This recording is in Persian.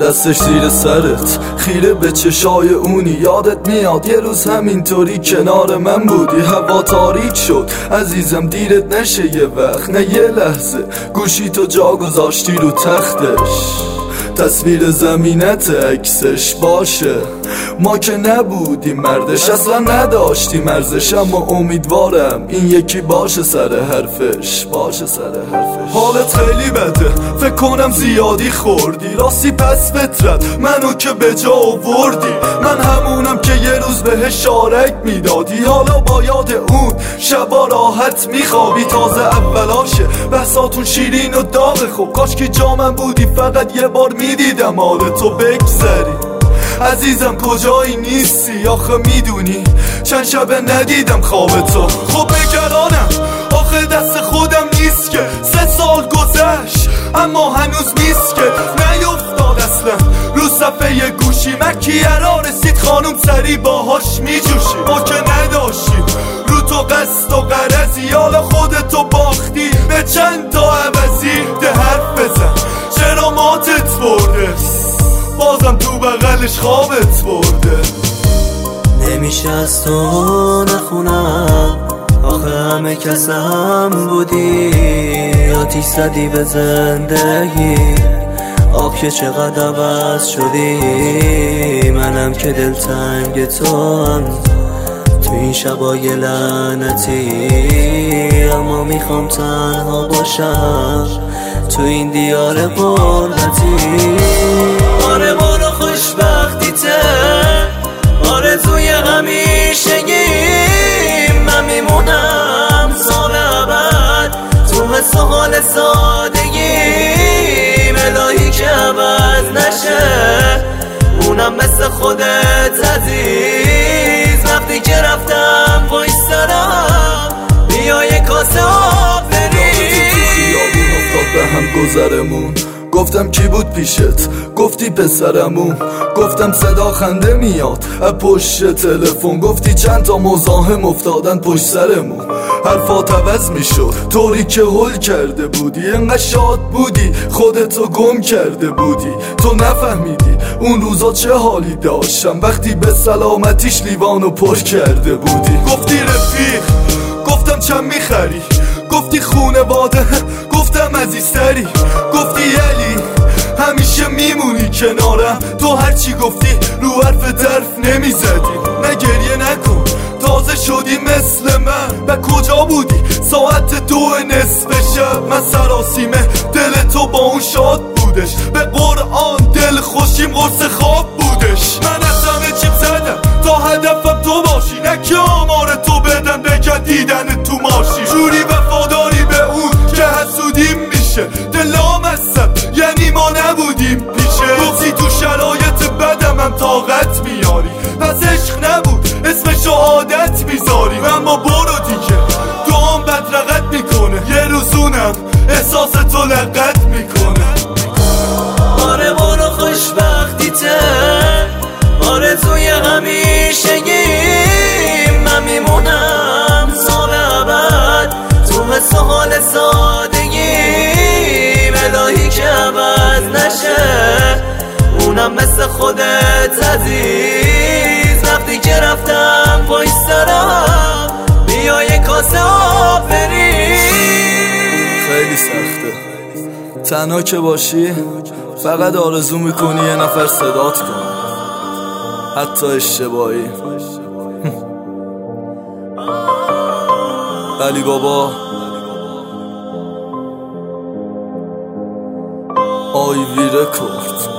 دستش زیر سرت، خیره به چشای اونی. یادت میاد یه روز همینطوری کنار من بودی، هوا تاریک شد عزیزم دیرت نشه یه وقت، نه یه لحظه گوشی تو جا گذاشتی رو تختش، تصویر زمینت عکسش باشه. ما که نبودیم مردش، اصلا نداشتیم ارزش، اما امیدوارم این یکی باشه سر حرفش، باشه سر حرفش. حالت خیلی بده، فکر کنم زیادی خوردی، راستی پس فطرت منو که به جا آوردی. من همونم که یه روز بهش شارک میدادی، حالا با یاد اون شبا راحت میخوابی. تازه اولاشه بحثاتون شیرین و داغه، خب کاش که جا من بودی فقط یه بار میدیدم حال تو بگذری. عزیزم کجایی نیستی آخه میدونی چند شبه ندیدم خواب تو. خب نگرانم آخه دست خودم نیست که 3 سال گذشت اما هنوز نیست که نیفتاد اصلا رو صفحه گوشی. مکیرا رسید خانوم سری باهاش میجوشی. ما که نداشتیم رو تو قصد و غرضی، حالا خودتو باختی به چند تا عوضی. ده حرف بزن چرا ماتت برده، بازم تو بغلش خوابت برده. نمیشه از تو نخونم آخه همه کسم بودی، آتیش زدی به زندگی. آخ که چقدر عوض شدی، منم که دلتنگ تو هم تو این شبای لعنتی. اما میخوام تنها باشم تو این دیار غربتی. آره برو خوشبختیته آرزوی همیشگیم، من میمونم سال ابد تو حس و حال سادگیم. الهی که عوض نشه اونم مثل خودت عزیز. وقتی که رفتم بایسترم بیا یه کاسه آب بریم. تو خیابون افتاد به هم گذرمون، گفتم کی بود پیشت گفتی پسرمون، گفتم صدا خنده میاد از پشت تلفن، گفتی چند تا مزاحم افتادن پشت سرمون. حرفات عوض میشد طوری که هول کرده بودی، انقدر شاد بودی خودتو گم کرده بودی. تو نفهمیدی اون روزا چه حالی داشتم وقتی به سلامتیش لیوانو پر کرده بودی. گفتی رفیق گفتم چند میخری، گفتی خونواده گفتم عزیزتری، گفتی علی همیشه میمونی کنارم. تو هرچی گفتی رو حرف درف نمیزدی. نه گریه نکن تازه شدی مثل من، و کجا بودی ساعت 2 نصف شب؟ من سراسیمه دل تو با اون شاد بودش، به قرآن دل خوشیم قرص خواب بودش. من از همه چیم زدم تا هدفم تو باشی، نه که آمار تو بدن بگن دیدن تو ماشی. جوری وفاداری به اون که حسودیم میشه، دلام هستم یعنی ما نبودیم پیشه. گفتی تو شرایط بدم هم طاقت میاری، پس عشق نبود اسمشو عادت میذاری. اما برو دیگه دوام بدرقت میکنه، یه روزونم احساس تو لقت میکنه. آره برو خوشبختیته آرزوی همیشگیم، من میمونم سال ابد تو حس و حال سادگیم. الهی که عوض نشه اونم مثل خودت عزیز. وقتی که رفتم بایسترم بیا یه کاسه آب بریم. خیلی سخته تنها که باشی، فقط آرزو میکنی یه نفر صدات کنه حتی اشتباهی. علی بابا آیوی رکورد.